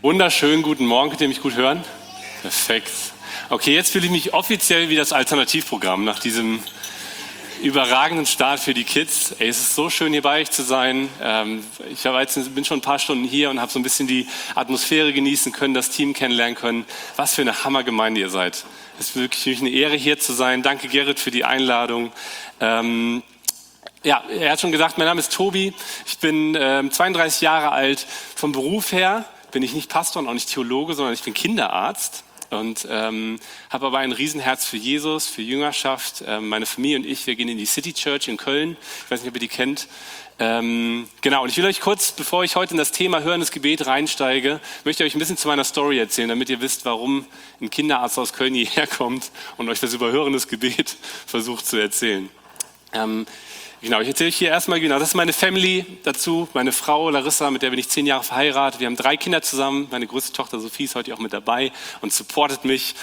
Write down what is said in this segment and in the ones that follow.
Wunderschönen guten Morgen, könnt ihr mich gut hören? Perfekt. Okay, jetzt fühle ich mich offiziell wie das Alternativprogramm nach diesem überragenden Start für die Kids. Ey, es ist so schön, hier bei euch zu sein. Bin schon ein paar Stunden hier und habe so ein bisschen die Atmosphäre genießen können, das Team kennenlernen können. Was für eine Hammergemeinde ihr seid. Es ist wirklich eine Ehre, hier zu sein. Danke, Gerrit, für die Einladung. Ja, er hat schon gesagt, mein Name ist Tobi. Ich bin 32 Jahre alt. Vom Beruf her bin ich nicht Pastor und auch nicht Theologe, sondern ich bin Kinderarzt und habe aber ein Riesenherz für Jesus, für Jüngerschaft. Meine Familie und ich, wir gehen in die City Church in Köln. Ich weiß nicht, ob ihr die kennt. Genau, und ich will euch kurz, bevor ich heute in das Thema Hörendes Gebet reinsteige, möchte ich euch ein bisschen zu meiner Story erzählen, damit ihr wisst, warum ein Kinderarzt aus Köln hierher kommt und euch das über Hörendes Gebet versucht zu erzählen. Genau, ich erzähle euch hier erstmal, das ist meine Family dazu, meine Frau Larissa, mit der bin ich 10 Jahre verheiratet. Wir haben 3 Kinder zusammen, meine größte Tochter Sophie ist heute auch mit dabei und supportet mich.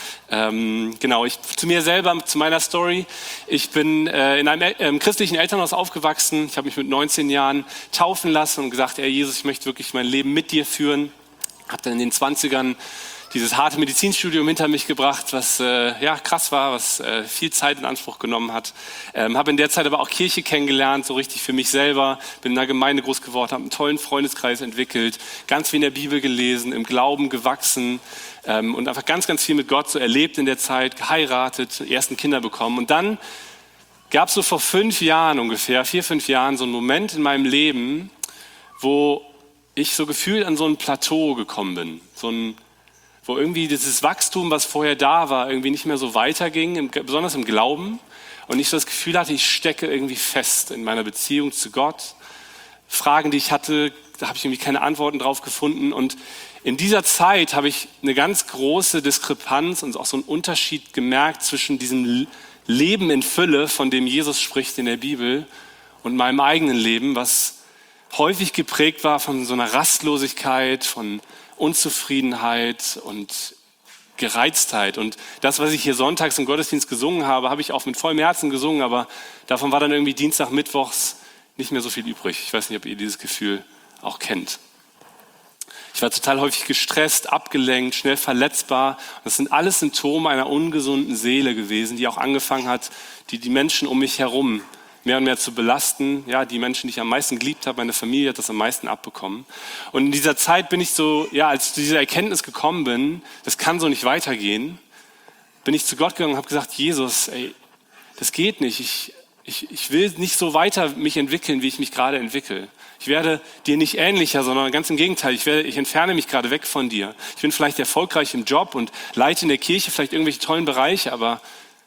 Zu mir selber, zu meiner Story. Ich bin in einem christlichen Elternhaus aufgewachsen. Ich habe mich mit 19 Jahren taufen lassen und gesagt, Jesus, ich möchte wirklich mein Leben mit dir führen. Habe dann in den 20ern dieses harte Medizinstudium hinter mich gebracht, was krass war, was viel Zeit in Anspruch genommen hat. Habe in der Zeit aber auch Kirche kennengelernt, so richtig für mich selber. Bin in einer Gemeinde groß geworden, habe einen tollen Freundeskreis entwickelt, ganz viel in der Bibel gelesen, im Glauben gewachsen und einfach ganz, ganz viel mit Gott so erlebt in der Zeit, geheiratet, ersten Kinder bekommen. Und dann gab es so vor 5 Jahren ungefähr, 4, 5 Jahren, so einen Moment in meinem Leben, wo ich so gefühlt an so ein Plateau gekommen bin, wo irgendwie dieses Wachstum, was vorher da war, irgendwie nicht mehr so weiterging, besonders im Glauben. Und ich so das Gefühl hatte, ich stecke irgendwie fest in meiner Beziehung zu Gott. Fragen, die ich hatte, da habe ich irgendwie keine Antworten drauf gefunden. Und in dieser Zeit habe ich eine ganz große Diskrepanz und auch so einen Unterschied gemerkt zwischen diesem Leben in Fülle, von dem Jesus spricht in der Bibel, und meinem eigenen Leben, was häufig geprägt war von so einer Rastlosigkeit, von Unzufriedenheit und Gereiztheit. Und das, was ich hier sonntags im Gottesdienst gesungen habe, habe ich auch mit vollem Herzen gesungen, aber davon war dann irgendwie Dienstag, Mittwochs nicht mehr so viel übrig. Ich weiß nicht, ob ihr dieses Gefühl auch kennt. Ich war total häufig gestresst, abgelenkt, schnell verletzbar. Das sind alles Symptome einer ungesunden Seele gewesen, die auch angefangen hat, die Menschen um mich herum mehr und mehr zu belasten. Ja, die Menschen, die ich am meisten geliebt habe, meine Familie hat das am meisten abbekommen. Und in dieser Zeit bin ich so, als ich zu dieser Erkenntnis gekommen bin, das kann so nicht weitergehen, bin ich zu Gott gegangen und habe gesagt, Jesus, das geht nicht. Ich will nicht so weiter mich entwickeln, wie ich mich gerade entwickle. Ich werde dir nicht ähnlicher, sondern ganz im Gegenteil. Ich entferne mich gerade weg von dir. Ich bin vielleicht erfolgreich im Job und leite in der Kirche vielleicht irgendwelche tollen Bereiche, aber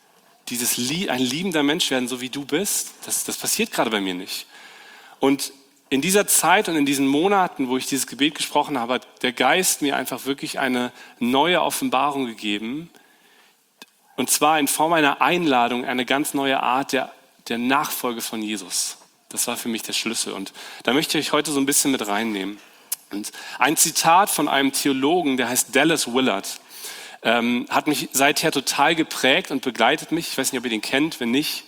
ein liebender Mensch werden, so wie du bist, das passiert gerade bei mir nicht. Und in dieser Zeit und in diesen Monaten, wo ich dieses Gebet gesprochen habe, hat der Geist mir einfach wirklich eine neue Offenbarung gegeben. Und zwar in Form einer Einladung, eine ganz neue Art der Nachfolge von Jesus. Das war für mich der Schlüssel. Und da möchte ich euch heute so ein bisschen mit reinnehmen. Und ein Zitat von einem Theologen, der heißt Dallas Willard, hat mich seither total geprägt und begleitet mich. Ich weiß nicht, ob ihr den kennt, wenn nicht.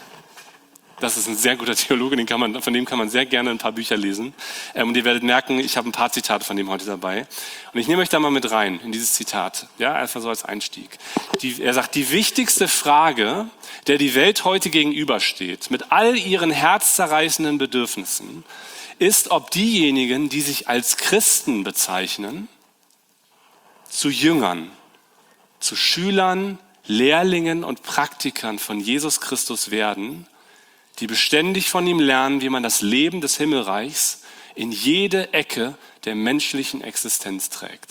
Das ist ein sehr guter Theologe, von dem kann man sehr gerne ein paar Bücher lesen. Und ihr werdet merken, ich habe ein paar Zitate von dem heute dabei. Und ich nehme euch da mal mit rein in dieses Zitat, einfach so als Einstieg. Er sagt, die wichtigste Frage, der die Welt heute gegenübersteht, mit all ihren herzzerreißenden Bedürfnissen, ist, ob diejenigen, die sich als Christen bezeichnen, zu Jüngern, zu Schülern, Lehrlingen und Praktikern von Jesus Christus werden, die beständig von ihm lernen, wie man das Leben des Himmelreichs in jede Ecke der menschlichen Existenz trägt.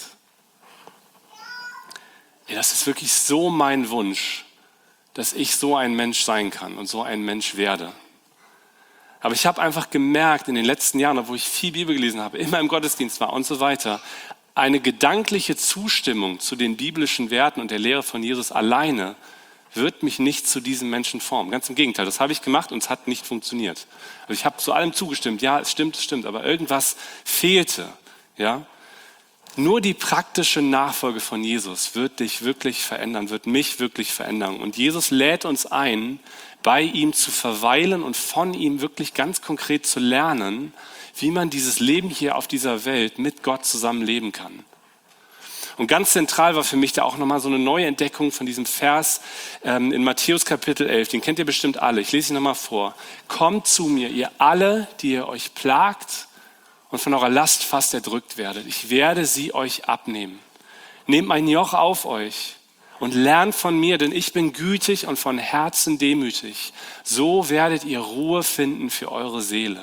Das ist wirklich so mein Wunsch, dass ich so ein Mensch sein kann und so ein Mensch werde. Aber ich habe einfach gemerkt in den letzten Jahren, obwohl ich viel Bibel gelesen habe, immer im Gottesdienst war und so weiter, eine gedankliche Zustimmung zu den biblischen Werten und der Lehre von Jesus alleine wird mich nicht zu diesem Menschen formen. Ganz im Gegenteil, das habe ich gemacht und es hat nicht funktioniert. Also ich habe zu allem zugestimmt, ja, es stimmt, aber irgendwas fehlte. Ja? Nur die praktische Nachfolge von Jesus wird dich wirklich verändern, wird mich wirklich verändern. Und Jesus lädt uns ein, bei ihm zu verweilen und von ihm wirklich ganz konkret zu lernen, wie man dieses Leben hier auf dieser Welt mit Gott zusammen leben kann. Und ganz zentral war für mich da auch nochmal so eine neue Entdeckung von diesem Vers in Matthäus Kapitel 11. Den kennt ihr bestimmt alle. Ich lese ihn nochmal vor. Kommt zu mir, ihr alle, die ihr euch plagt und von eurer Last fast erdrückt werdet. Ich werde sie euch abnehmen. Nehmt mein Joch auf euch und lernt von mir, denn ich bin gütig und von Herzen demütig. So werdet ihr Ruhe finden für eure Seele.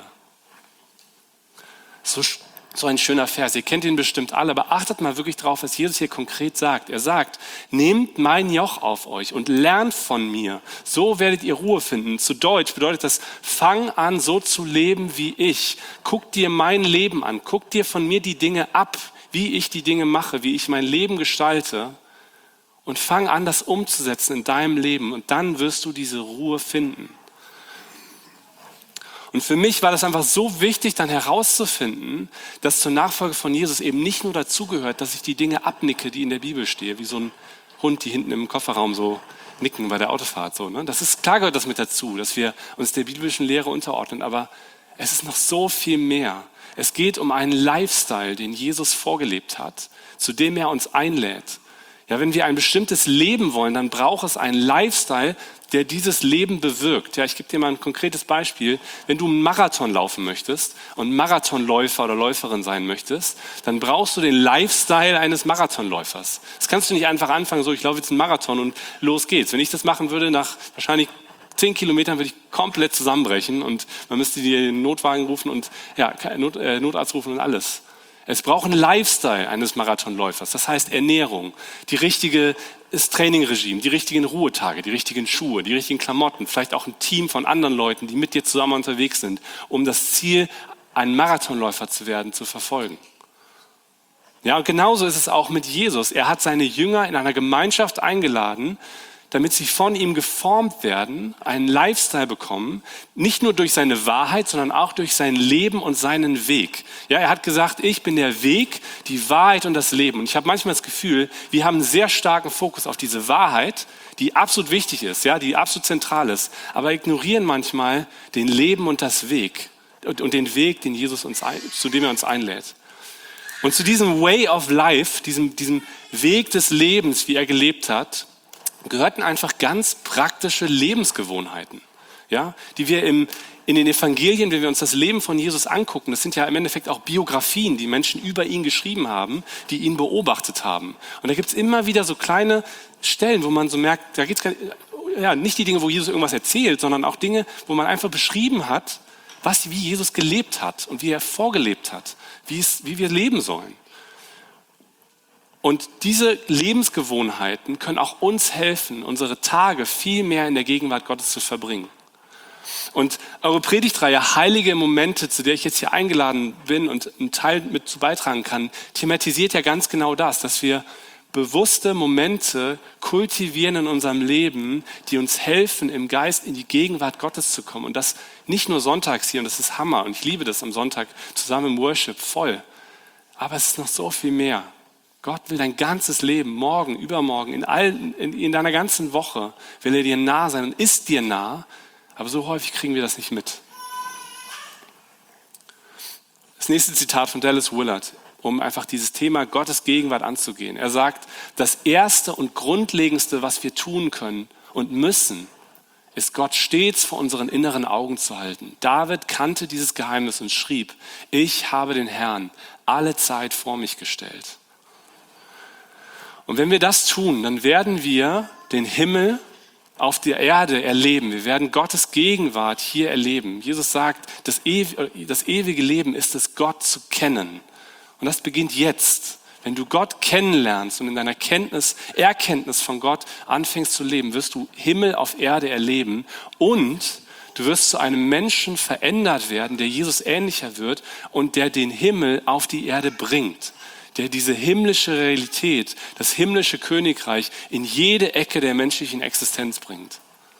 So ein schöner Vers. Ihr kennt ihn bestimmt alle, aber achtet mal wirklich drauf, was Jesus hier konkret sagt. Er sagt, nehmt mein Joch auf euch und lernt von mir. So werdet ihr Ruhe finden. Zu Deutsch bedeutet das, fang an, so zu leben wie ich. Guck dir mein Leben an. Guck dir von mir die Dinge ab, wie ich die Dinge mache, wie ich mein Leben gestalte. Und fang an, das umzusetzen in deinem Leben. Und dann wirst du diese Ruhe finden. Und für mich war das einfach so wichtig, dann herauszufinden, dass zur Nachfolge von Jesus eben nicht nur dazugehört, dass ich die Dinge abnicke, die in der Bibel stehen, wie so ein Hund, die hinten im Kofferraum so nicken bei der Autofahrt. So, ne? Das ist klar, gehört das mit dazu, dass wir uns der biblischen Lehre unterordnen, aber es ist noch so viel mehr. Es geht um einen Lifestyle, den Jesus vorgelebt hat, zu dem er uns einlädt. Ja, wenn wir ein bestimmtes Leben wollen, dann braucht es einen Lifestyle, der dieses Leben bewirkt. Ja, ich gebe dir mal ein konkretes Beispiel. Wenn du einen Marathon laufen möchtest und Marathonläufer oder Läuferin sein möchtest, dann brauchst du den Lifestyle eines Marathonläufers. Das kannst du nicht einfach anfangen, so ich laufe jetzt einen Marathon und los geht's. Wenn ich das machen würde, nach wahrscheinlich 10 Kilometern würde ich komplett zusammenbrechen und man müsste den Notwagen rufen und ja, Notarzt rufen und alles. Es braucht einen Lifestyle eines Marathonläufers, das heißt Ernährung, das Trainingregime, die richtigen Ruhetage, die richtigen Schuhe, die richtigen Klamotten, vielleicht auch ein Team von anderen Leuten, die mit dir zusammen unterwegs sind, um das Ziel, ein Marathonläufer zu werden, zu verfolgen. Ja, und genauso ist es auch mit Jesus. Er hat seine Jünger in einer Gemeinschaft eingeladen, damit sie von ihm geformt werden, einen Lifestyle bekommen, nicht nur durch seine Wahrheit, sondern auch durch sein Leben und seinen Weg. Ja, er hat gesagt, ich bin der Weg, die Wahrheit und das Leben. Und ich habe manchmal das Gefühl, wir haben einen sehr starken Fokus auf diese Wahrheit, die absolut wichtig ist, ja, die absolut zentral ist, aber ignorieren manchmal den Leben und das Weg und den Weg, den Jesus zu dem er uns einlädt. Und zu diesem Way of Life, diesem Weg des Lebens, wie er gelebt hat, gehörten einfach ganz praktische Lebensgewohnheiten, ja, die wir in den Evangelien, wenn wir uns das Leben von Jesus angucken, das sind ja im Endeffekt auch Biografien, die Menschen über ihn geschrieben haben, die ihn beobachtet haben. Und da gibt es immer wieder so kleine Stellen, wo man so merkt, da geht es nicht die Dinge, wo Jesus irgendwas erzählt, sondern auch Dinge, wo man einfach beschrieben hat, wie Jesus gelebt hat und wie er vorgelebt hat, wie wir leben sollen. Und diese Lebensgewohnheiten können auch uns helfen, unsere Tage viel mehr in der Gegenwart Gottes zu verbringen. Und eure Predigtreihe Heilige Momente, zu der ich jetzt hier eingeladen bin und einen Teil mit zu beitragen kann, thematisiert ja ganz genau das, dass wir bewusste Momente kultivieren in unserem Leben, die uns helfen, im Geist in die Gegenwart Gottes zu kommen. Und das nicht nur sonntags hier, und das ist Hammer, und ich liebe das am Sonntag zusammen im Worship, voll. Aber es ist noch so viel mehr. Gott will dein ganzes Leben, morgen, übermorgen, in deiner ganzen Woche, will er dir nah sein und ist dir nah, aber so häufig kriegen wir das nicht mit. Das nächste Zitat von Dallas Willard, um einfach dieses Thema Gottes Gegenwart anzugehen. Er sagt, das Erste und Grundlegendste, was wir tun können und müssen, ist Gott stets vor unseren inneren Augen zu halten. David kannte dieses Geheimnis und schrieb, ich habe den Herrn alle Zeit vor mich gestellt. Und wenn wir das tun, dann werden wir den Himmel auf der Erde erleben. Wir werden Gottes Gegenwart hier erleben. Jesus sagt, das ewige Leben ist es, Gott zu kennen. Und das beginnt jetzt. Wenn du Gott kennenlernst und in deiner Erkenntnis von Gott anfängst zu leben, wirst du Himmel auf Erde erleben und du wirst zu einem Menschen verändert werden, der Jesus ähnlicher wird und der den Himmel auf die Erde bringt. Der diese himmlische Realität, das himmlische Königreich in jede Ecke der menschlichen Existenz bringt.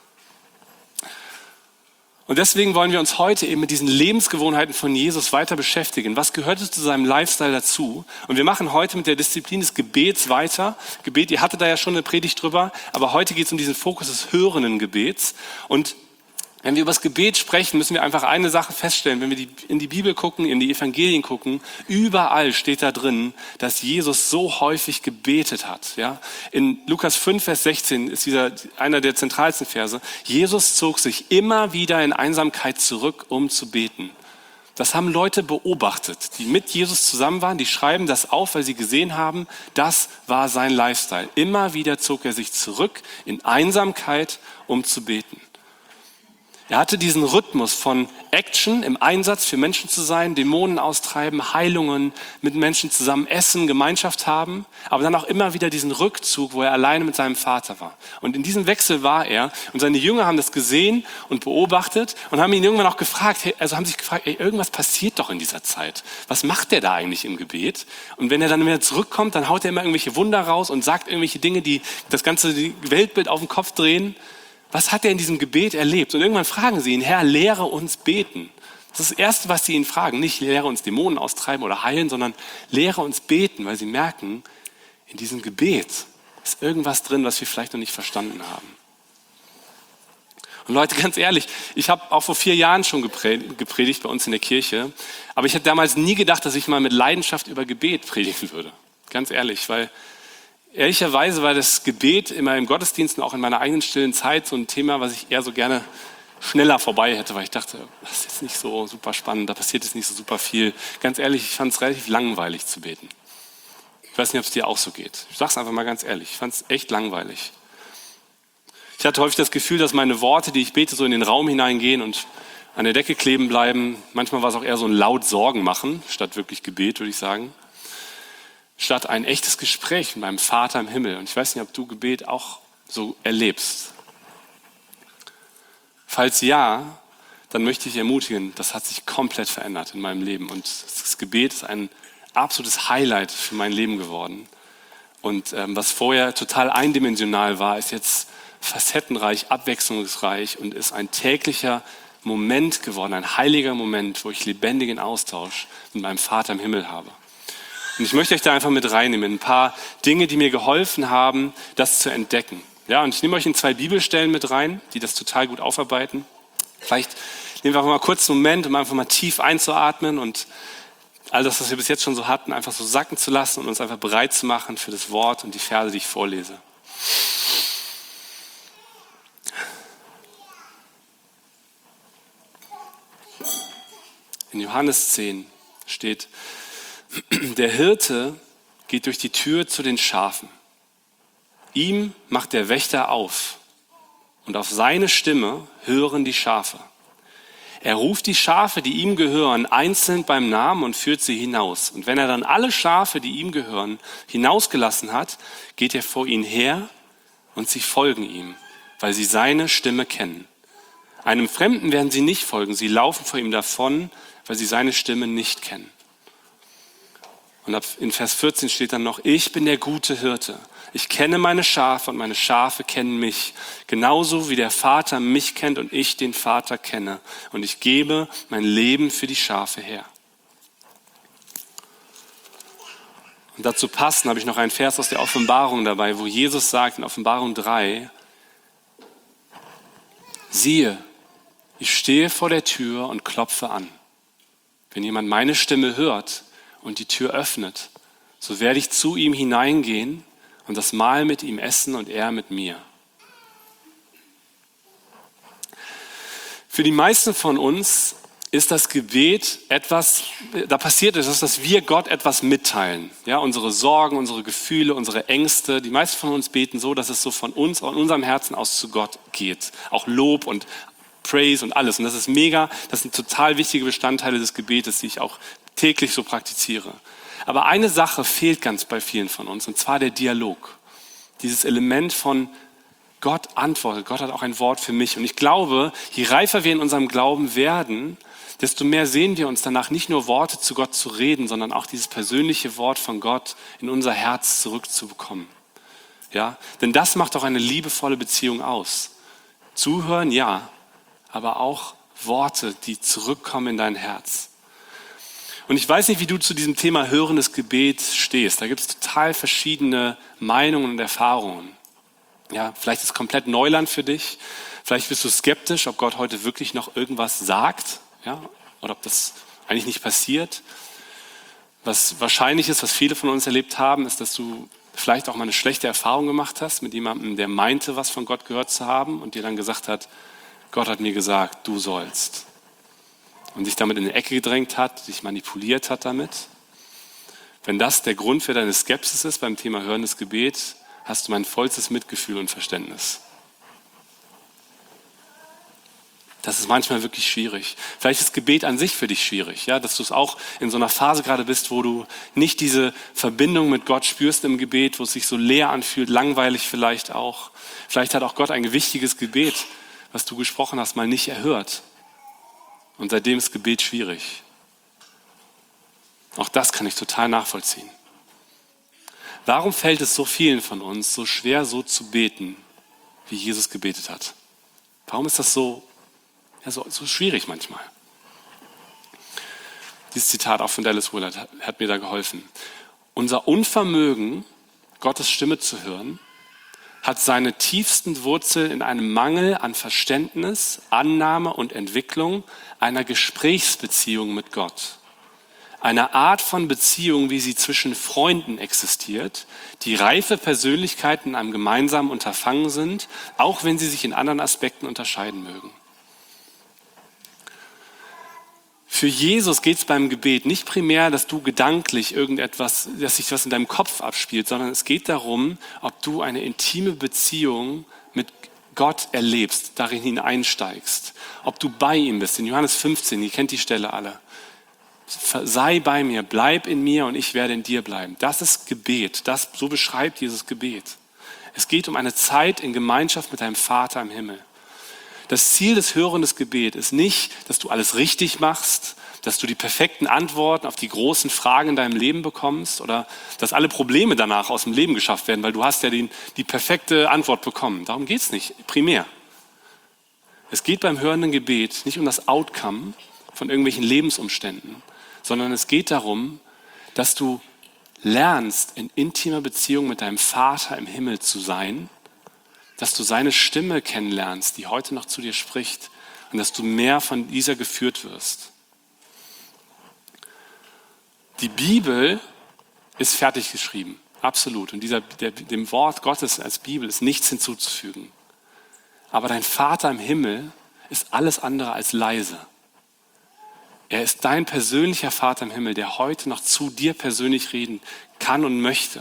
Und deswegen wollen wir uns heute eben mit diesen Lebensgewohnheiten von Jesus weiter beschäftigen. Was gehörte zu seinem Lifestyle dazu? Und wir machen heute mit der Disziplin des Gebets weiter. Gebet, ihr hattet da ja schon eine Predigt drüber, aber heute geht es um diesen Fokus des hörenden Gebets. Und Wenn wir über das Gebet sprechen, müssen wir einfach eine Sache feststellen. Wenn wir in die Bibel gucken, in die Evangelien gucken, überall steht da drin, dass Jesus so häufig gebetet hat. Ja? In Lukas 5, Vers 16 ist einer der zentralsten Verse. Jesus zog sich immer wieder in Einsamkeit zurück, um zu beten. Das haben Leute beobachtet, die mit Jesus zusammen waren. Die schreiben das auf, weil sie gesehen haben, das war sein Lifestyle. Immer wieder zog er sich zurück in Einsamkeit, um zu beten. Er hatte diesen Rhythmus von Action, im Einsatz für Menschen zu sein, Dämonen austreiben, Heilungen, mit Menschen zusammen essen, Gemeinschaft haben, aber dann auch immer wieder diesen Rückzug, wo er alleine mit seinem Vater war. Und in diesem Wechsel war er und seine Jünger haben das gesehen und beobachtet und haben ihn irgendwann auch gefragt, haben sich gefragt, irgendwas passiert doch in dieser Zeit. Was macht der da eigentlich im Gebet? Und wenn er dann wieder zurückkommt, dann haut er immer irgendwelche Wunder raus und sagt irgendwelche Dinge, die das ganze Weltbild auf den Kopf drehen. Was hat er in diesem Gebet erlebt? Und irgendwann fragen sie ihn, Herr, lehre uns beten. Das ist das Erste, was sie ihn fragen. Nicht lehre uns Dämonen austreiben oder heilen, sondern lehre uns beten, weil sie merken, in diesem Gebet ist irgendwas drin, was wir vielleicht noch nicht verstanden haben. Und Leute, ganz ehrlich, ich habe auch vor 4 Jahren schon gepredigt bei uns in der Kirche, aber ich hätte damals nie gedacht, dass ich mal mit Leidenschaft über Gebet predigen würde. Ganz ehrlich, weil ehrlicherweise war das Gebet immer im Gottesdienst und auch in meiner eigenen stillen Zeit so ein Thema, was ich eher so gerne schneller vorbei hätte, weil ich dachte, das ist jetzt nicht so super spannend, da passiert jetzt nicht so super viel. Ganz ehrlich, ich fand es relativ langweilig zu beten. Ich weiß nicht, ob es dir auch so geht. Ich sage es einfach mal ganz ehrlich, ich fand es echt langweilig. Ich hatte häufig das Gefühl, dass meine Worte, die ich bete, so in den Raum hineingehen und an der Decke kleben bleiben. Manchmal war es auch eher so ein laut Sorgen machen, statt wirklich Gebet, würde ich sagen. Statt ein echtes Gespräch mit meinem Vater im Himmel. Und ich weiß nicht, ob du Gebet auch so erlebst. Falls ja, dann möchte ich ermutigen, das hat sich komplett verändert in meinem Leben. Und das Gebet ist ein absolutes Highlight für mein Leben geworden. Und was vorher total eindimensional war, ist jetzt facettenreich, abwechslungsreich und ist ein täglicher Moment geworden, ein heiliger Moment, wo ich lebendigen Austausch mit meinem Vater im Himmel habe. Und ich möchte euch da einfach mit reinnehmen, ein paar Dinge, die mir geholfen haben, das zu entdecken. Ja, und ich nehme euch in 2 Bibelstellen mit rein, die das total gut aufarbeiten. Vielleicht nehmen wir einfach mal kurz einen Moment, um einfach mal tief einzuatmen und all das, was wir bis jetzt schon so hatten, einfach so sacken zu lassen und uns einfach bereit zu machen für das Wort und die Verse, die ich vorlese. In Johannes 10 steht: Der Hirte geht durch die Tür zu den Schafen. Ihm macht der Wächter auf und auf seine Stimme hören die Schafe. Er ruft die Schafe, die ihm gehören, einzeln beim Namen und führt sie hinaus. Und wenn er dann alle Schafe, die ihm gehören, hinausgelassen hat, geht er vor ihnen her und sie folgen ihm, weil sie seine Stimme kennen. Einem Fremden werden sie nicht folgen, sie laufen vor ihm davon, weil sie seine Stimme nicht kennen. Und in Vers 14 steht dann noch: Ich bin der gute Hirte. Ich kenne meine Schafe und meine Schafe kennen mich. Genauso wie der Vater mich kennt und ich den Vater kenne. Und ich gebe mein Leben für die Schafe her. Und dazu passend habe ich noch einen Vers aus der Offenbarung dabei, wo Jesus sagt in Offenbarung 3, siehe, ich stehe vor der Tür und klopfe an. Wenn jemand meine Stimme hört und die Tür öffnet, so werde ich zu ihm hineingehen und das Mahl mit ihm essen und er mit mir. Für die meisten von uns ist das Gebet etwas, da passiert etwas, dass wir Gott etwas mitteilen. Ja, unsere Sorgen, unsere Gefühle, unsere Ängste. Die meisten von uns beten so, dass es so von uns, von unserem Herzen aus zu Gott geht. Auch Lob und Praise und alles. Und das ist mega, das sind total wichtige Bestandteile des Gebetes, die ich auch täglich so praktiziere. Aber eine Sache fehlt ganz bei vielen von uns, und zwar der Dialog. Dieses Element von Gott antwortet. Gott hat auch ein Wort für mich. Und ich glaube, je reifer wir in unserem Glauben werden, desto mehr sehen wir uns danach, nicht nur Worte zu Gott zu reden, sondern auch dieses persönliche Wort von Gott in unser Herz zurückzubekommen. Ja? Denn das macht auch eine liebevolle Beziehung aus. Zuhören, ja, aber auch Worte, die zurückkommen in dein Herz. Und ich weiß nicht, wie du zu diesem Thema hörendes Gebet stehst. Da gibt es total verschiedene Meinungen und Erfahrungen. Ja, vielleicht ist es komplett Neuland für dich. Vielleicht bist du skeptisch, ob Gott heute wirklich noch irgendwas sagt, ja, oder ob das eigentlich nicht passiert. Was wahrscheinlich ist, was viele von uns erlebt haben, ist, dass du vielleicht auch mal eine schlechte Erfahrung gemacht hast mit jemandem, der meinte, was von Gott gehört zu haben und dir dann gesagt hat, Gott hat mir gesagt, du sollst. Und dich damit in die Ecke gedrängt hat, dich manipuliert hat damit. Wenn das der Grund für deine Skepsis ist beim Thema hörendes Gebet, hast du mein vollstes Mitgefühl und Verständnis. Das ist manchmal wirklich schwierig. Vielleicht ist Gebet an sich für dich schwierig, ja, dass du es auch in so einer Phase gerade bist, wo du nicht diese Verbindung mit Gott spürst im Gebet, wo es sich so leer anfühlt, langweilig vielleicht auch. Vielleicht hat auch Gott ein wichtiges Gebet, was du gesprochen hast, mal nicht erhört. Und seitdem ist Gebet schwierig. Auch das kann ich total nachvollziehen. Warum fällt es so vielen von uns so schwer, so zu beten, wie Jesus gebetet hat? Warum ist das so schwierig manchmal? Dieses Zitat auch von Dallas Willard hat mir da geholfen. Unser Unvermögen, Gottes Stimme zu hören, hat seine tiefsten Wurzeln in einem Mangel an Verständnis, Annahme und Entwicklung einer Gesprächsbeziehung mit Gott. Eine Art von Beziehung, wie sie zwischen Freunden existiert, die reife Persönlichkeiten in einem gemeinsamen Unterfangen sind, auch wenn sie sich in anderen Aspekten unterscheiden mögen. Für Jesus geht es beim Gebet nicht primär, dass du gedanklich dass sich was in deinem Kopf abspielt, sondern es geht darum, ob du eine intime Beziehung mit Gott erlebst, darin hineinsteigst, ob du bei ihm bist. In Johannes 15, ihr kennt die Stelle alle. Sei bei mir, bleib in mir und ich werde in dir bleiben. Das ist Gebet, so beschreibt Jesus Gebet. Es geht um eine Zeit in Gemeinschaft mit deinem Vater im Himmel. Das Ziel des hörenden Gebets ist nicht, dass du alles richtig machst, dass du die perfekten Antworten auf die großen Fragen in deinem Leben bekommst oder dass alle Probleme danach aus dem Leben geschafft werden, weil du hast ja die perfekte Antwort bekommen. Darum geht es nicht primär. Es geht beim hörenden Gebet nicht um das Outcome von irgendwelchen Lebensumständen, sondern es geht darum, dass du lernst, in intimer Beziehung mit deinem Vater im Himmel zu sein, dass du seine Stimme kennenlernst, die heute noch zu dir spricht und dass du mehr von dieser geführt wirst. Die Bibel ist fertig geschrieben, absolut. Und dem Wort Gottes als Bibel ist nichts hinzuzufügen. Aber dein Vater im Himmel ist alles andere als leise. Er ist dein persönlicher Vater im Himmel, der heute noch zu dir persönlich reden kann und möchte.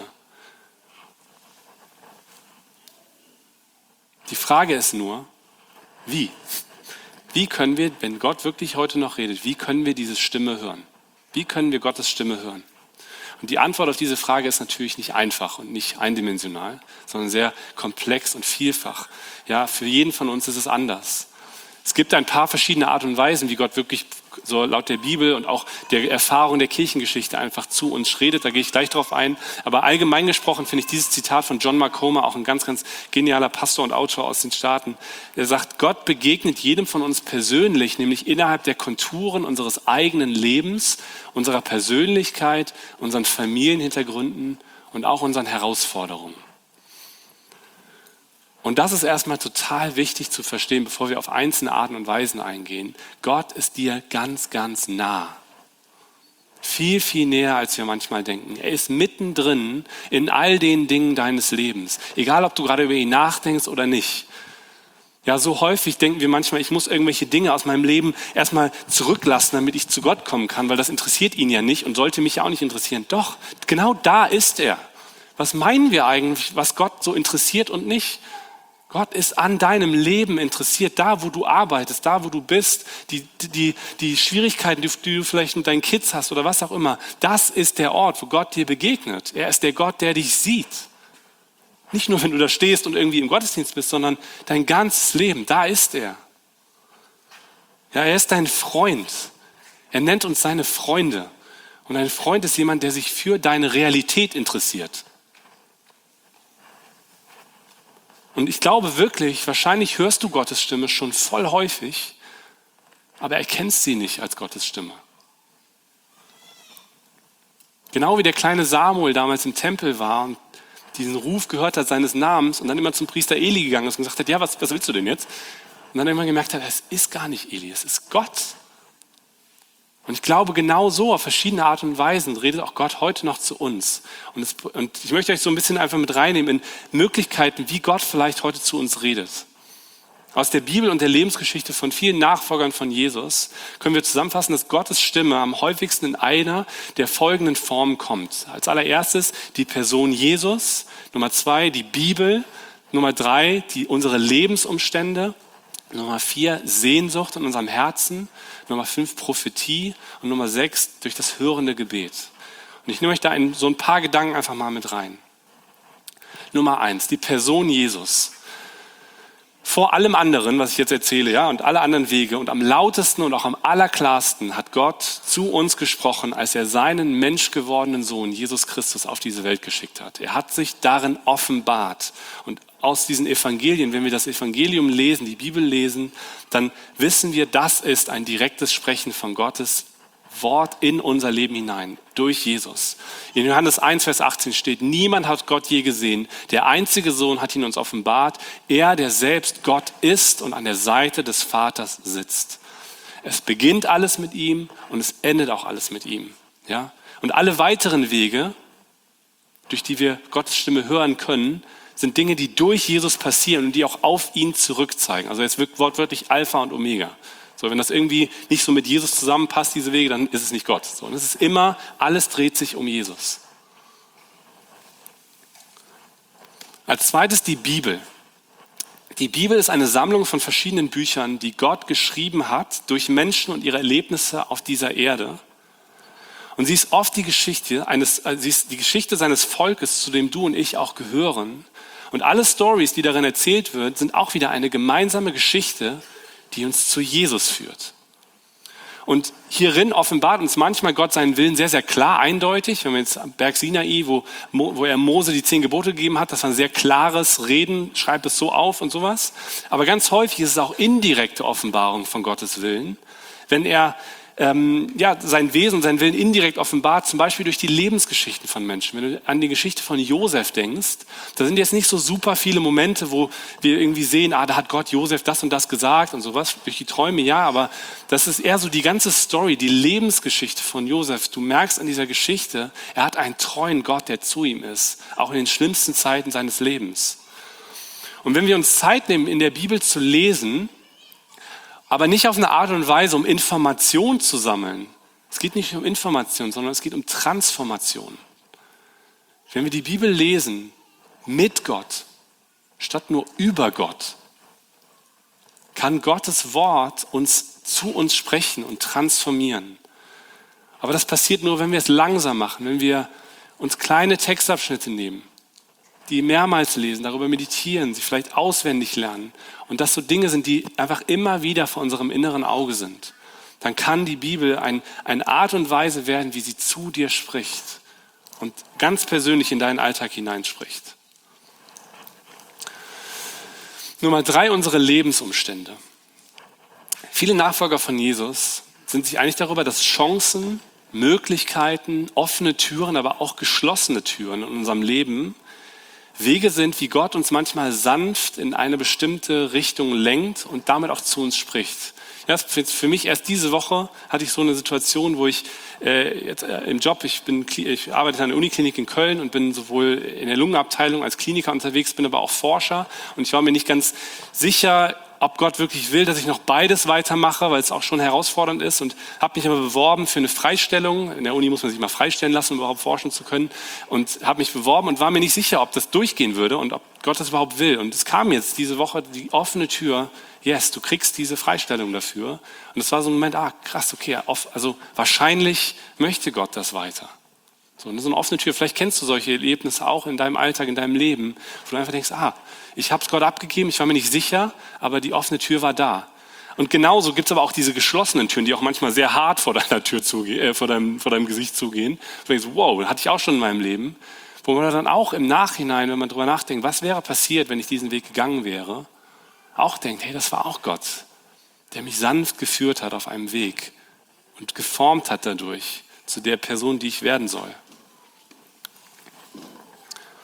Die Frage ist nur, wie? Wie können wir, wenn Gott wirklich heute noch redet, wie können wir diese Stimme hören? Wie können wir Gottes Stimme hören? Und die Antwort auf diese Frage ist natürlich nicht einfach und nicht eindimensional, sondern sehr komplex und vielfach. Ja, für jeden von uns ist es anders. Es gibt ein paar verschiedene Arten und Weisen, wie Gott wirklich so laut der Bibel und auch der Erfahrung der Kirchengeschichte einfach zu uns redet. Da gehe ich gleich drauf ein. Aber allgemein gesprochen finde ich dieses Zitat von John Macoma, auch ein ganz, ganz genialer Pastor und Autor aus den Staaten. Er sagt, Gott begegnet jedem von uns persönlich, nämlich innerhalb der Konturen unseres eigenen Lebens, unserer Persönlichkeit, unseren Familienhintergründen und auch unseren Herausforderungen. Und das ist erstmal total wichtig zu verstehen, bevor wir auf einzelne Arten und Weisen eingehen. Gott ist dir ganz, ganz nah. Viel, viel näher, als wir manchmal denken. Er ist mittendrin in all den Dingen deines Lebens. Egal, ob du gerade über ihn nachdenkst oder nicht. Ja, so häufig denken wir manchmal, ich muss irgendwelche Dinge aus meinem Leben erstmal zurücklassen, damit ich zu Gott kommen kann, weil das interessiert ihn ja nicht und sollte mich ja auch nicht interessieren. Doch, genau da ist er. Was meinen wir eigentlich, was Gott so interessiert und nicht? Gott ist an deinem Leben interessiert, da wo du arbeitest, da wo du bist, die Schwierigkeiten, die du vielleicht mit deinen Kids hast oder was auch immer. Das ist der Ort, wo Gott dir begegnet. Er ist der Gott, der dich sieht. Nicht nur, wenn du da stehst und irgendwie im Gottesdienst bist, sondern dein ganzes Leben, da ist er. Ja, er ist dein Freund. Er nennt uns seine Freunde. Und ein Freund ist jemand, der sich für deine Realität interessiert. Und ich glaube wirklich, wahrscheinlich hörst du Gottes Stimme schon voll häufig, aber erkennst sie nicht als Gottes Stimme. Genau wie der kleine Samuel damals im Tempel war und diesen Ruf gehört hat seines Namens und dann immer zum Priester Eli gegangen ist und gesagt hat, ja, was willst du denn jetzt? Und dann irgendwann gemerkt hat, es ist gar nicht Eli, es ist Gott. Und ich glaube, genau so, auf verschiedene Art und Weisen, redet auch Gott heute noch zu uns. Und ich möchte euch so ein bisschen einfach mit reinnehmen in Möglichkeiten, wie Gott vielleicht heute zu uns redet. Aus der Bibel und der Lebensgeschichte von vielen Nachfolgern von Jesus können wir zusammenfassen, dass Gottes Stimme am häufigsten in einer der folgenden Formen kommt. Als allererstes die Person Jesus, Nummer 2 die Bibel, Nummer 3 unsere Lebensumstände, Nummer 4 Sehnsucht in unserem Herzen, Nummer 5 Prophetie und Nummer 6 durch das hörende Gebet. Und ich nehme euch da so ein paar Gedanken einfach mal mit rein. Nummer 1, die Person Jesus. Vor allem anderen, was ich jetzt erzähle, ja, und alle anderen Wege und am lautesten und auch am allerklarsten hat Gott zu uns gesprochen, als er seinen menschgewordenen Sohn Jesus Christus auf diese Welt geschickt hat. Er hat sich darin offenbart. Und aus diesen Evangelien, wenn wir das Evangelium lesen, die Bibel lesen, dann wissen wir, das ist ein direktes Sprechen von Gottes Wort in unser Leben hinein, durch Jesus. In Johannes 1, Vers 18 steht, niemand hat Gott je gesehen, der einzige Sohn hat ihn uns offenbart, er, der selbst Gott ist und an der Seite des Vaters sitzt. Es beginnt alles mit ihm und es endet auch alles mit ihm. Ja? Und alle weiteren Wege, durch die wir Gottes Stimme hören können, sind Dinge, die durch Jesus passieren und die auch auf ihn zurückzeigen. Also es wirkt wortwörtlich Alpha und Omega. So, wenn das irgendwie nicht so mit Jesus zusammenpasst, diese Wege, dann ist es nicht Gott. So, und es ist immer, alles dreht sich um Jesus. Als zweites die Bibel. Die Bibel ist eine Sammlung von verschiedenen Büchern, die Gott geschrieben hat durch Menschen und ihre Erlebnisse auf dieser Erde. Und sie ist oft die Geschichte seines Volkes, zu dem du und ich auch gehören. Und alle Storys, die darin erzählt werden, sind auch wieder eine gemeinsame Geschichte, die uns zu Jesus führt. Und hierin offenbart uns manchmal Gott seinen Willen sehr, sehr klar, eindeutig. Wenn wir jetzt am Berg Sinai, wo er Mose die 10 Gebote gegeben hat, das war ein sehr klares Reden, schreib es so auf und sowas. Aber ganz häufig ist es auch indirekte Offenbarung von Gottes Willen, wenn er sein Wesen, seinen Willen indirekt offenbart, zum Beispiel durch die Lebensgeschichten von Menschen. Wenn du an die Geschichte von Josef denkst, da sind jetzt nicht so super viele Momente, wo wir irgendwie sehen, da hat Gott Josef das und das gesagt und sowas, durch die Träume, ja, aber das ist eher so die ganze Story, die Lebensgeschichte von Josef. Du merkst an dieser Geschichte, er hat einen treuen Gott, der zu ihm ist, auch in den schlimmsten Zeiten seines Lebens. Und wenn wir uns Zeit nehmen, in der Bibel zu lesen, aber nicht auf eine Art und Weise, um Information zu sammeln. Es geht nicht um Information, sondern es geht um Transformation. Wenn wir die Bibel lesen mit Gott, statt nur über Gott, kann Gottes Wort zu uns sprechen und transformieren. Aber das passiert nur, wenn wir es langsam machen, wenn wir uns kleine Textabschnitte nehmen, die mehrmals lesen, darüber meditieren, sie vielleicht auswendig lernen und das so Dinge sind, die einfach immer wieder vor unserem inneren Auge sind, dann kann die Bibel eine Art und Weise werden, wie sie zu dir spricht und ganz persönlich in deinen Alltag hineinspricht. Nummer 3, unsere Lebensumstände. Viele Nachfolger von Jesus sind sich einig darüber, dass Chancen, Möglichkeiten, offene Türen, aber auch geschlossene Türen in unserem Leben Wege sind, wie Gott uns manchmal sanft in eine bestimmte Richtung lenkt und damit auch zu uns spricht. Ja, für mich erst diese Woche hatte ich so eine Situation, wo ich im Job, ich arbeite an der Uniklinik in Köln und bin sowohl in der Lungenabteilung als Kliniker unterwegs, bin aber auch Forscher und ich war mir nicht ganz sicher, ob Gott wirklich will, dass ich noch beides weitermache, weil es auch schon herausfordernd ist und habe mich aber beworben für eine Freistellung. In der Uni muss man sich mal freistellen lassen, um überhaupt forschen zu können und habe mich beworben und war mir nicht sicher, ob das durchgehen würde und ob Gott das überhaupt will. Und es kam jetzt diese Woche die offene Tür, yes, du kriegst diese Freistellung dafür. Und es war so ein Moment, krass, okay, also wahrscheinlich möchte Gott das weiter. So eine offene Tür. Vielleicht kennst du solche Erlebnisse auch in deinem Alltag, in deinem Leben, wo du einfach denkst, ich habe es Gott abgegeben, ich war mir nicht sicher, aber die offene Tür war da. Und genauso gibt es aber auch diese geschlossenen Türen, die auch manchmal sehr hart vor deiner Tür zugehen, vor deinem Gesicht zugehen. Wo du denkst, wow, das hatte ich auch schon in meinem Leben. Wo man dann auch im Nachhinein, wenn man drüber nachdenkt, was wäre passiert, wenn ich diesen Weg gegangen wäre, auch denkt, hey, das war auch Gott, der mich sanft geführt hat auf einem Weg und geformt hat dadurch zu der Person, die ich werden soll.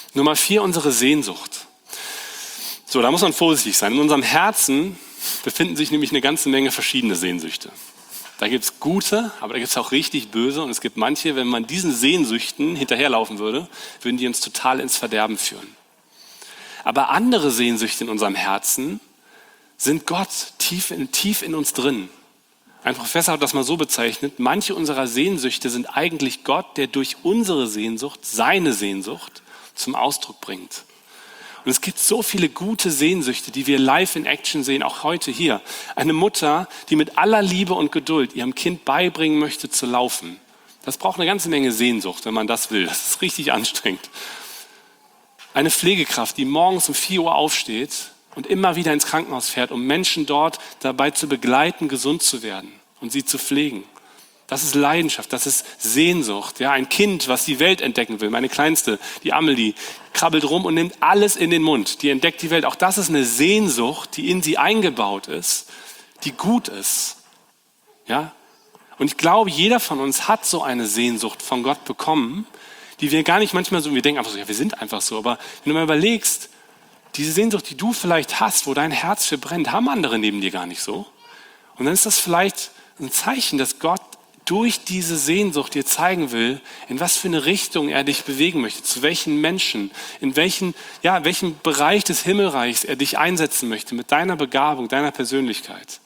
Nummer 4, unsere Sehnsucht. So, da muss man vorsichtig sein. In unserem Herzen befinden sich nämlich eine ganze Menge verschiedene Sehnsüchte. Da gibt es gute, aber da gibt es auch richtig böse. Und es gibt manche, wenn man diesen Sehnsüchten hinterherlaufen würde, würden die uns total ins Verderben führen. Aber andere Sehnsüchte in unserem Herzen sind Gott tief in uns drin. Ein Professor hat das mal so bezeichnet: Manche unserer Sehnsüchte sind eigentlich Gott, der durch unsere Sehnsucht, seine Sehnsucht, zum Ausdruck bringt. Und es gibt so viele gute Sehnsüchte, die wir live in Action sehen, auch heute hier. Eine Mutter, die mit aller Liebe und Geduld ihrem Kind beibringen möchte zu laufen. Das braucht eine ganze Menge Sehnsucht, wenn man das will. Das ist richtig anstrengend. Eine Pflegekraft, die morgens um 4 Uhr aufsteht und immer wieder ins Krankenhaus fährt, um Menschen dort dabei zu begleiten, gesund zu werden und sie zu pflegen. Das ist Leidenschaft, das ist Sehnsucht. Ja, ein Kind, was die Welt entdecken will. Meine Kleinste, die Amelie, krabbelt rum und nimmt alles in den Mund. Die entdeckt die Welt. Auch das ist eine Sehnsucht, die in sie eingebaut ist, die gut ist. Ja? Und ich glaube, jeder von uns hat so eine Sehnsucht von Gott bekommen, die wir gar nicht manchmal so, wir denken einfach so, ja, wir sind einfach so. Aber wenn du mal überlegst, diese Sehnsucht, die du vielleicht hast, wo dein Herz für brennt, haben andere neben dir gar nicht so. Und dann ist das vielleicht ein Zeichen, dass Gott durch diese Sehnsucht dir zeigen will, in was für eine Richtung er dich bewegen möchte, zu welchen Menschen, in welchem Bereich des Himmelreichs er dich einsetzen möchte, mit deiner Begabung, deiner Persönlichkeit.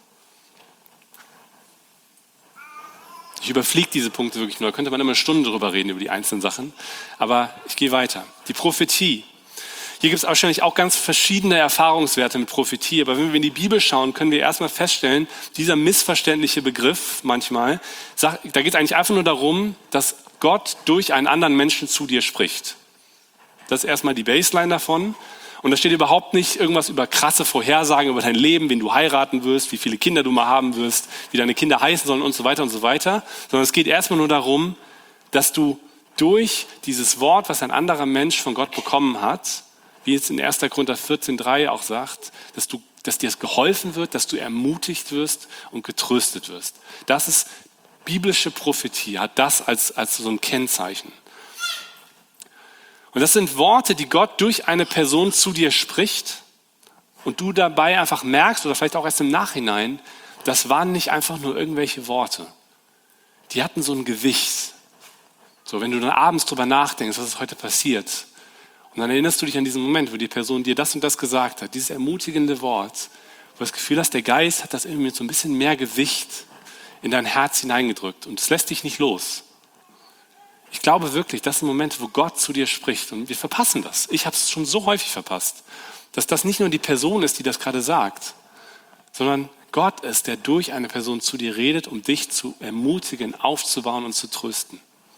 Ich überfliege diese Punkte wirklich nur, da könnte man immer eine Stunde drüber reden, über die einzelnen Sachen, aber ich gehe weiter. Die Prophetie. Hier gibt es wahrscheinlich auch ganz verschiedene Erfahrungswerte mit Prophetie, aber wenn wir in die Bibel schauen, können wir erstmal feststellen, dieser missverständliche Begriff manchmal, da geht es eigentlich einfach nur darum, dass Gott durch einen anderen Menschen zu dir spricht. Das ist erstmal die Baseline davon. Und da steht überhaupt nicht irgendwas über krasse Vorhersagen über dein Leben, wen du heiraten wirst, wie viele Kinder du mal haben wirst, wie deine Kinder heißen sollen und so weiter, sondern es geht erstmal nur darum, dass du durch dieses Wort, was ein anderer Mensch von Gott bekommen hat, wie es in 1. Korinther 14,3 auch sagt, dass dir geholfen wird, dass du ermutigt wirst und getröstet wirst. Das ist biblische Prophetie, hat das als so ein Kennzeichen. Und das sind Worte, die Gott durch eine Person zu dir spricht und du dabei einfach merkst oder vielleicht auch erst im Nachhinein, das waren nicht einfach nur irgendwelche Worte. Die hatten so ein Gewicht. So, wenn du dann abends drüber nachdenkst, was ist heute passiert, und dann erinnerst du dich an diesen Moment, wo die Person dir das und das gesagt hat, dieses ermutigende Wort, wo du das Gefühl hast, der Geist hat das irgendwie mit so ein bisschen mehr Gewicht in dein Herz hineingedrückt und es lässt dich nicht los. Ich glaube wirklich, das sind Momente, wo Gott zu dir spricht und wir verpassen das. Ich habe es schon so häufig verpasst, dass das nicht nur die Person ist, die das gerade sagt, sondern Gott ist, der durch eine Person zu dir redet, um dich zu ermutigen, aufzubauen und zu trösten.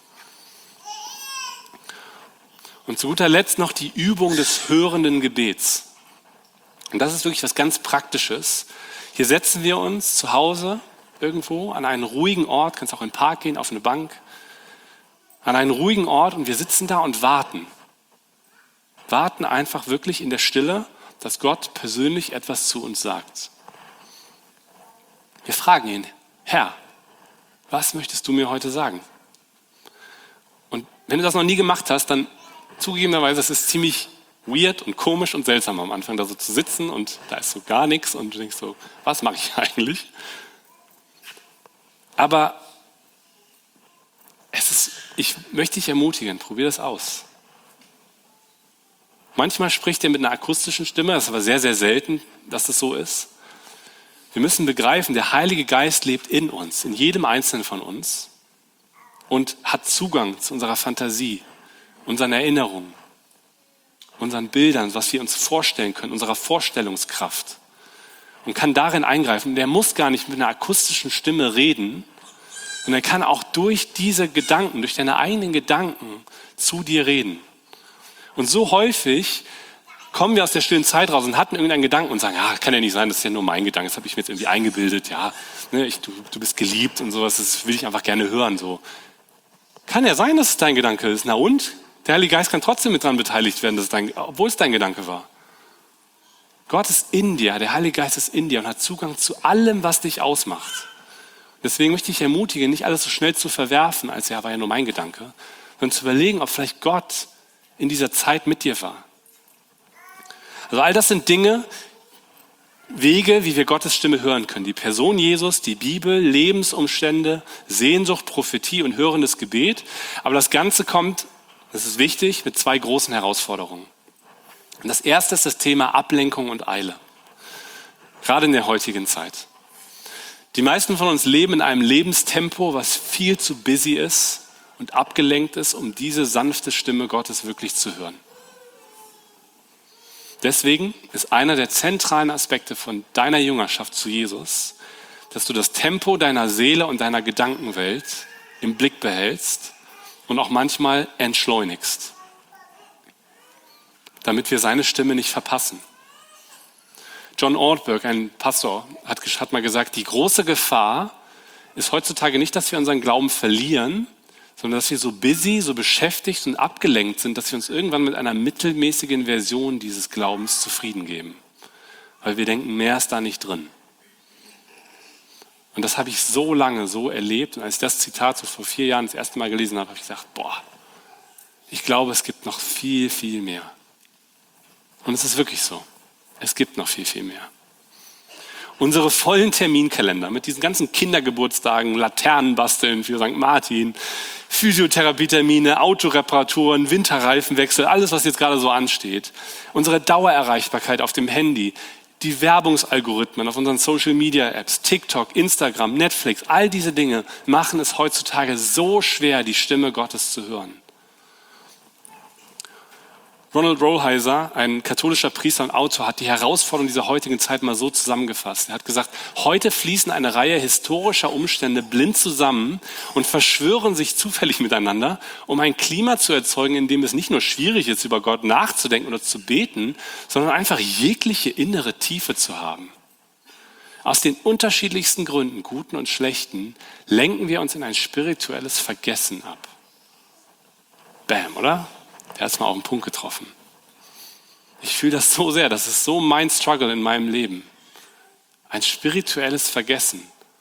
Und zu guter Letzt noch die Übung des hörenden Gebets. Und das ist wirklich was ganz Praktisches. Hier setzen wir uns zu Hause irgendwo an einen ruhigen Ort, kannst auch in den Park gehen, auf eine Bank, an einen ruhigen Ort und wir sitzen da und warten. Warten einfach wirklich in der Stille, dass Gott persönlich etwas zu uns sagt. Wir fragen ihn: Herr, was möchtest du mir heute sagen? Und wenn du das noch nie gemacht hast, dann zugegebenerweise, es ist ziemlich weird und komisch und seltsam am Anfang da so zu sitzen und da ist so gar nichts und du denkst so, was mache ich eigentlich? Aber ich möchte dich ermutigen, probier das aus. Manchmal spricht er mit einer akustischen Stimme, das ist aber sehr, sehr selten, dass das so ist. Wir müssen begreifen, der Heilige Geist lebt in uns, in jedem Einzelnen von uns und hat Zugang zu unserer Fantasie, unseren Erinnerungen, unseren Bildern, was wir uns vorstellen können, unserer Vorstellungskraft und kann darin eingreifen. Der muss gar nicht mit einer akustischen Stimme reden, sondern er kann auch durch diese Gedanken, durch deine eigenen Gedanken zu dir reden. Und so häufig kommen wir aus der stillen Zeit raus und hatten irgendeinen Gedanken und sagen, kann ja nicht sein, das ist ja nur mein Gedanke, das habe ich mir jetzt irgendwie eingebildet, ja, ne, du bist geliebt und sowas, das will ich einfach gerne hören. So. Kann ja sein, dass es dein Gedanke ist. Na und? Der Heilige Geist kann trotzdem mit dran beteiligt werden, obwohl es dein Gedanke war. Gott ist in dir, der Heilige Geist ist in dir und hat Zugang zu allem, was dich ausmacht. Deswegen möchte ich ermutigen, nicht alles so schnell zu verwerfen, als war ja nur mein Gedanke, sondern zu überlegen, ob vielleicht Gott in dieser Zeit mit dir war. Also all das sind Dinge, Wege, wie wir Gottes Stimme hören können. Die Person Jesus, die Bibel, Lebensumstände, Sehnsucht, Prophetie und hörendes Gebet. Aber das Ganze kommt, das ist wichtig, mit 2 großen Herausforderungen. Und das erste ist das Thema Ablenkung und Eile. Gerade in der heutigen Zeit. Die meisten von uns leben in einem Lebenstempo, was viel zu busy ist und abgelenkt ist, um diese sanfte Stimme Gottes wirklich zu hören. Deswegen ist einer der zentralen Aspekte von deiner Jüngerschaft zu Jesus, dass du das Tempo deiner Seele und deiner Gedankenwelt im Blick behältst und auch manchmal entschleunigst, damit wir seine Stimme nicht verpassen. John Ortberg, ein Pastor, hat mal gesagt, die große Gefahr ist heutzutage nicht, dass wir unseren Glauben verlieren, sondern dass wir so busy, so beschäftigt und abgelenkt sind, dass wir uns irgendwann mit einer mittelmäßigen Version dieses Glaubens zufrieden geben. Weil wir denken, mehr ist da nicht drin. Und das habe ich so lange so erlebt. Und als ich das Zitat so vor 4 Jahren das erste Mal gelesen habe, habe ich gesagt, ich glaube, es gibt noch viel, viel mehr. Und es ist wirklich so. Es gibt noch viel, viel mehr. Unsere vollen Terminkalender mit diesen ganzen Kindergeburtstagen, Laternenbasteln für St. Martin, Physiotherapietermine, Autoreparaturen, Winterreifenwechsel, alles, was jetzt gerade so ansteht. Unsere Dauererreichbarkeit auf dem Handy, die Werbungsalgorithmen auf unseren Social-Media-Apps, TikTok, Instagram, Netflix, all diese Dinge machen es heutzutage so schwer, die Stimme Gottes zu hören. Ronald Rolheiser, ein katholischer Priester und Autor, hat die Herausforderung dieser heutigen Zeit mal so zusammengefasst. Er hat gesagt, heute fließen eine Reihe historischer Umstände blind zusammen und verschwören sich zufällig miteinander, um ein Klima zu erzeugen, in dem es nicht nur schwierig ist, über Gott nachzudenken oder zu beten, sondern einfach jegliche innere Tiefe zu haben. Aus den unterschiedlichsten Gründen, guten und schlechten, lenken wir uns in ein spirituelles Vergessen ab. Bam, oder? Der hat es mal auf den Punkt getroffen. Ich fühle das so sehr, das ist so mein Struggle in meinem Leben. Ein spirituelles Vergessen.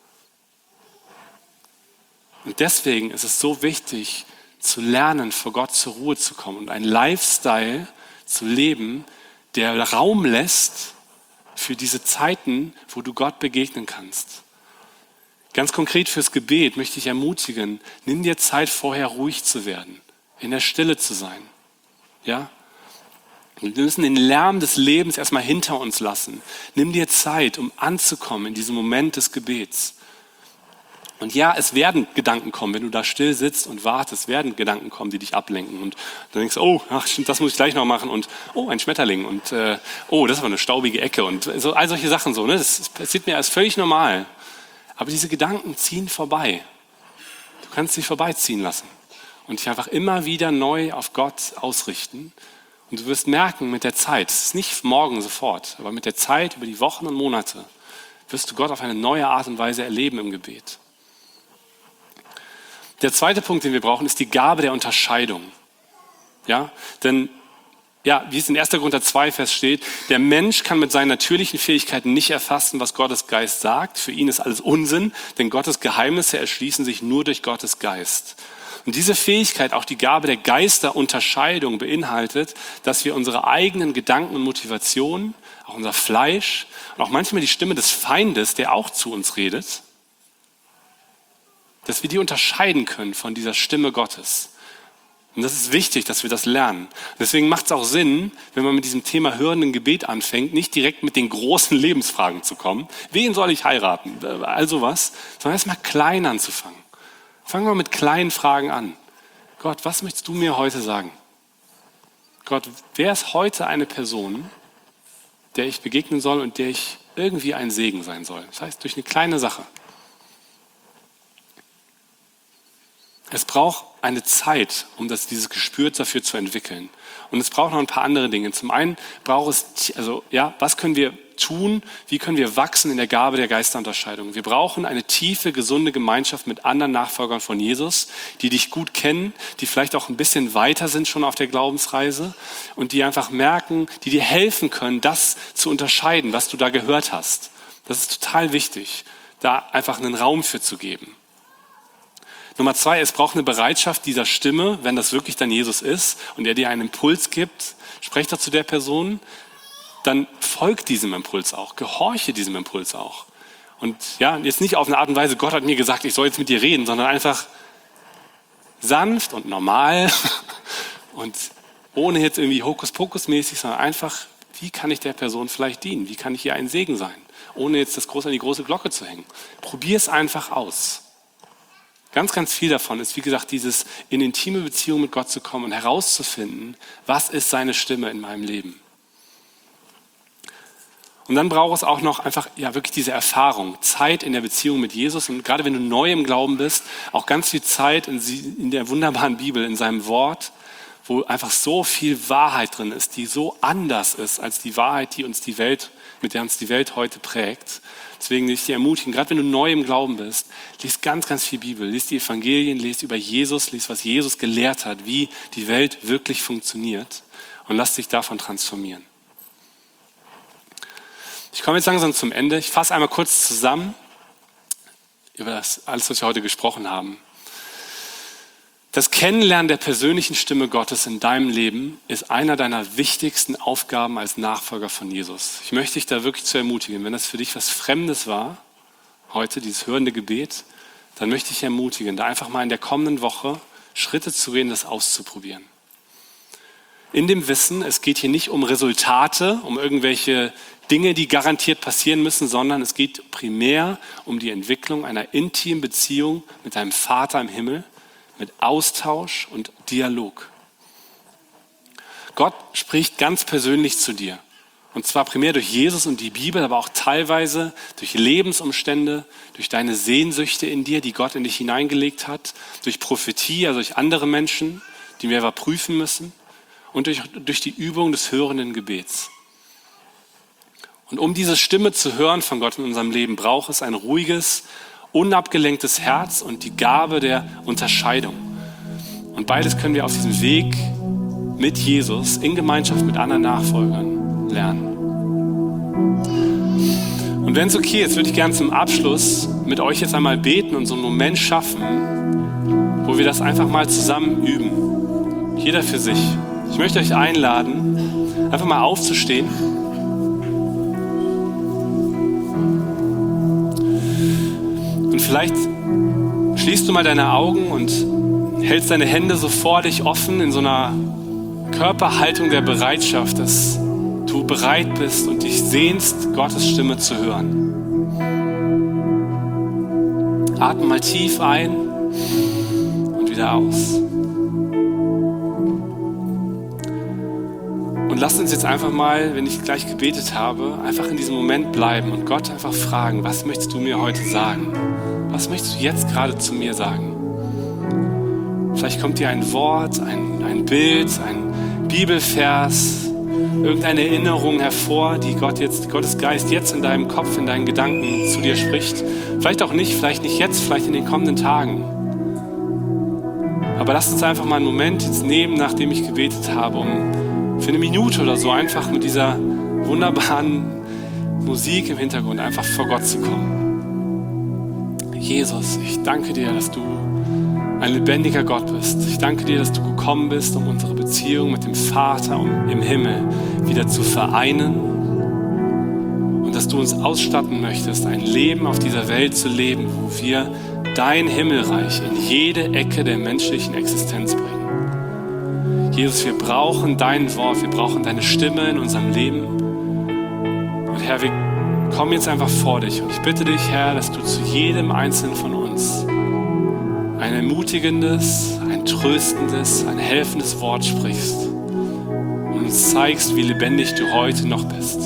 Und deswegen ist es so wichtig, zu lernen, vor Gott zur Ruhe zu kommen und einen Lifestyle zu leben, der Raum lässt für diese Zeiten, wo du Gott begegnen kannst. Ganz konkret fürs Gebet möchte ich ermutigen, nimm dir Zeit vorher ruhig zu werden, in der Stille zu sein. Ja? Wir müssen den Lärm des Lebens erstmal hinter uns lassen. Nimm dir Zeit, um anzukommen in diesem Moment des Gebets. Und ja, es werden Gedanken kommen, wenn du da still sitzt und wartest, werden Gedanken kommen, die dich ablenken. Und dann denkst du, stimmt, das muss ich gleich noch machen. Und ein Schmetterling. Und das ist aber eine staubige Ecke. Und so, all solche Sachen so. Ne? Das passiert mir als völlig normal. Aber diese Gedanken ziehen vorbei. Du kannst sie vorbeiziehen lassen. Und dich einfach immer wieder neu auf Gott ausrichten. Und du wirst merken mit der Zeit, es ist nicht morgen sofort, aber mit der Zeit, über die Wochen und Monate, wirst du Gott auf eine neue Art und Weise erleben im Gebet. Der zweite Punkt, den wir brauchen, ist die Gabe der Unterscheidung. Ja, denn wie es in 1. Korinther 2, Vers steht, der Mensch kann mit seinen natürlichen Fähigkeiten nicht erfassen, was Gottes Geist sagt. Für ihn ist alles Unsinn, denn Gottes Geheimnisse erschließen sich nur durch Gottes Geist. Und diese Fähigkeit, auch die Gabe der Geisterunterscheidung, beinhaltet, dass wir unsere eigenen Gedanken und Motivationen, auch unser Fleisch und auch manchmal die Stimme des Feindes, der auch zu uns redet, dass wir die unterscheiden können von dieser Stimme Gottes. Und das ist wichtig, dass wir das lernen. Deswegen macht es auch Sinn, wenn man mit diesem Thema hörenden Gebet anfängt, nicht direkt mit den großen Lebensfragen zu kommen. Wen soll ich heiraten? All sowas, sondern erstmal klein anzufangen. Fangen wir mit kleinen Fragen an. Gott, was möchtest du mir heute sagen? Gott, wer ist heute eine Person, der ich begegnen soll und der ich irgendwie ein Segen sein soll? Das heißt, durch eine kleine Sache. Es braucht eine Zeit, um dieses Gespür dafür zu entwickeln. Und es braucht noch ein paar andere Dinge. Zum einen braucht es, was können wir tun? Wie können wir wachsen in der Gabe der Geisterunterscheidung? Wir brauchen eine tiefe, gesunde Gemeinschaft mit anderen Nachfolgern von Jesus, die dich gut kennen, die vielleicht auch ein bisschen weiter sind schon auf der Glaubensreise und die einfach merken, die dir helfen können, das zu unterscheiden, was du da gehört hast. Das ist total wichtig, da einfach einen Raum für zu geben. Nummer 2, es braucht eine Bereitschaft dieser Stimme, wenn das wirklich dann Jesus ist und er dir einen Impuls gibt, sprech doch zu der Person, dann folg diesem Impuls auch, gehorche diesem Impuls auch. Und ja, jetzt nicht auf eine Art und Weise, Gott hat mir gesagt, ich soll jetzt mit dir reden, sondern einfach sanft und normal und ohne jetzt irgendwie Hokuspokus-mäßig, sondern einfach, wie kann ich der Person vielleicht dienen? Wie kann ich ihr ein Segen sein? Ohne jetzt das groß an die große Glocke zu hängen. Probier es einfach aus. Ganz, ganz viel davon ist, wie gesagt, dieses in intime Beziehung mit Gott zu kommen und herauszufinden, was ist seine Stimme in meinem Leben. Und dann braucht es auch noch einfach ja wirklich diese Erfahrung, Zeit in der Beziehung mit Jesus und gerade wenn du neu im Glauben bist, auch ganz viel Zeit in der wunderbaren Bibel, in seinem Wort, wo einfach so viel Wahrheit drin ist, die so anders ist als die Wahrheit, mit der uns die Welt heute prägt. Deswegen will ich dir ermutigen, gerade wenn du neu im Glauben bist, lies ganz, ganz viel Bibel, lies die Evangelien, lies über Jesus, lies, was Jesus gelehrt hat, wie die Welt wirklich funktioniert und lass dich davon transformieren. Ich komme jetzt langsam zum Ende. Ich fasse einmal kurz zusammen über das alles, was wir heute gesprochen haben. Das Kennenlernen der persönlichen Stimme Gottes in deinem Leben ist einer deiner wichtigsten Aufgaben als Nachfolger von Jesus. Ich möchte dich da wirklich zu ermutigen. Wenn das für dich was Fremdes war, heute dieses hörende Gebet, dann möchte ich ermutigen, da einfach mal in der kommenden Woche Schritte zu gehen, das auszuprobieren. In dem Wissen, es geht hier nicht um Resultate, um irgendwelche Dinge, die garantiert passieren müssen, sondern es geht primär um die Entwicklung einer intimen Beziehung mit deinem Vater im Himmel, mit Austausch und Dialog. Gott spricht ganz persönlich zu dir. Und zwar primär durch Jesus und die Bibel, aber auch teilweise durch Lebensumstände, durch deine Sehnsüchte in dir, die Gott in dich hineingelegt hat, durch Prophetie, also durch andere Menschen, die wir aber prüfen müssen, und durch die Übung des hörenden Gebets. Und um diese Stimme zu hören von Gott in unserem Leben, braucht es ein ruhiges, unabgelenktes Herz und die Gabe der Unterscheidung. Und beides können wir auf diesem Weg mit Jesus in Gemeinschaft mit anderen Nachfolgern lernen. Und wenn es okay ist, würde ich gerne zum Abschluss mit euch jetzt einmal beten und so einen Moment schaffen, wo wir das einfach mal zusammen üben. Jeder für sich. Ich möchte euch einladen, einfach mal aufzustehen. Und vielleicht schließt du mal deine Augen und hältst deine Hände so vor dich offen in so einer Körperhaltung der Bereitschaft, dass du bereit bist und dich sehnst, Gottes Stimme zu hören. Atme mal tief ein und wieder aus. Und lasst uns jetzt einfach mal, wenn ich gleich gebetet habe, einfach in diesem Moment bleiben und Gott einfach fragen, was möchtest du mir heute sagen? Was möchtest du jetzt gerade zu mir sagen? Vielleicht kommt dir ein Wort, ein Bild, ein Bibelvers, irgendeine Erinnerung hervor, die Gottes Geist jetzt in deinem Kopf, in deinen Gedanken zu dir spricht. Vielleicht auch nicht, vielleicht nicht jetzt, vielleicht in den kommenden Tagen. Aber lasst uns einfach mal einen Moment jetzt nehmen, nachdem ich gebetet habe, um für eine Minute oder so einfach mit dieser wunderbaren Musik im Hintergrund einfach vor Gott zu kommen. Jesus, ich danke dir, dass du ein lebendiger Gott bist. Ich danke dir, dass du gekommen bist, um unsere Beziehung mit dem Vater im Himmel wieder zu vereinen und dass du uns ausstatten möchtest, ein Leben auf dieser Welt zu leben, wo wir dein Himmelreich in jede Ecke der menschlichen Existenz bringen. Jesus, wir brauchen dein Wort, wir brauchen deine Stimme in unserem Leben. Und Herr, wir kommen jetzt einfach vor dich und ich bitte dich, Herr, dass du zu jedem Einzelnen von uns ein ermutigendes, ein tröstendes, ein helfendes Wort sprichst und uns zeigst, wie lebendig du heute noch bist.